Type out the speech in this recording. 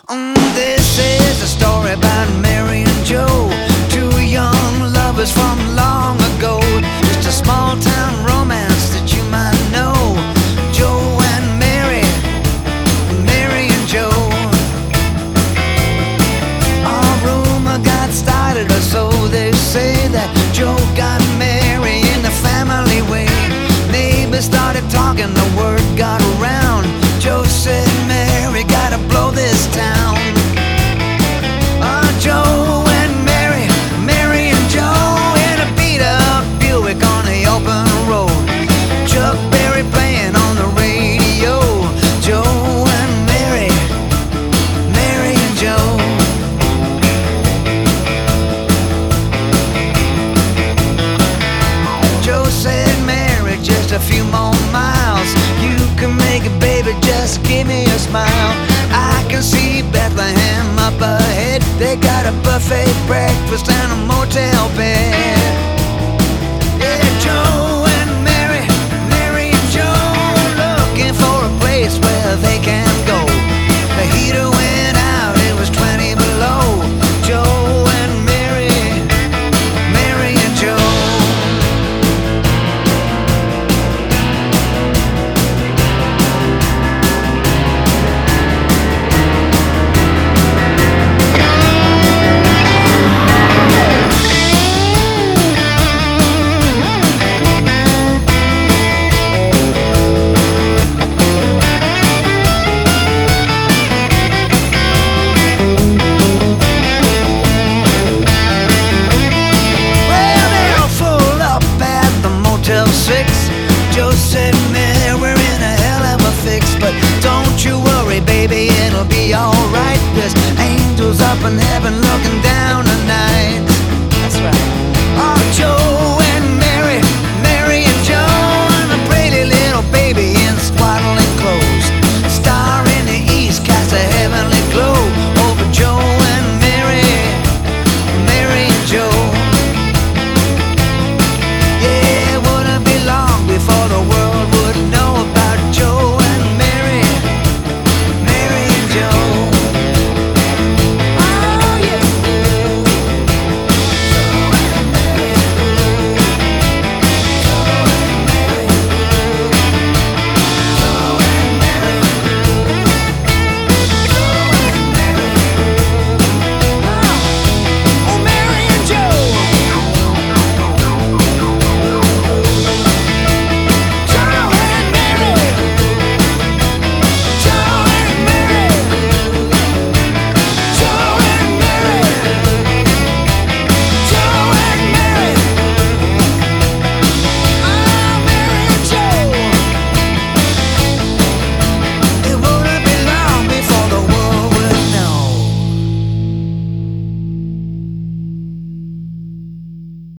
This is a story about Mary and Joe, two young lovers from long ago. Just a small town romance that you might know. Joe and Mary, Mary and Joe. A rumor got started, or so they say, that Joe got Mary in the family way. Neighbors started talking, the word got around. Joe said, Mary, gotta blow this town. Joe and Mary, Mary and Joe, in a beat-up Buick on the open road. Chuck Berry playing on the radio. Joe and Mary, Mary and Joe. Joe said, Mary, just a few more miles. You can make it, baby, just give me a smile. I can see Bethlehem up ahead. They got a buffet breakfast and a motel bed.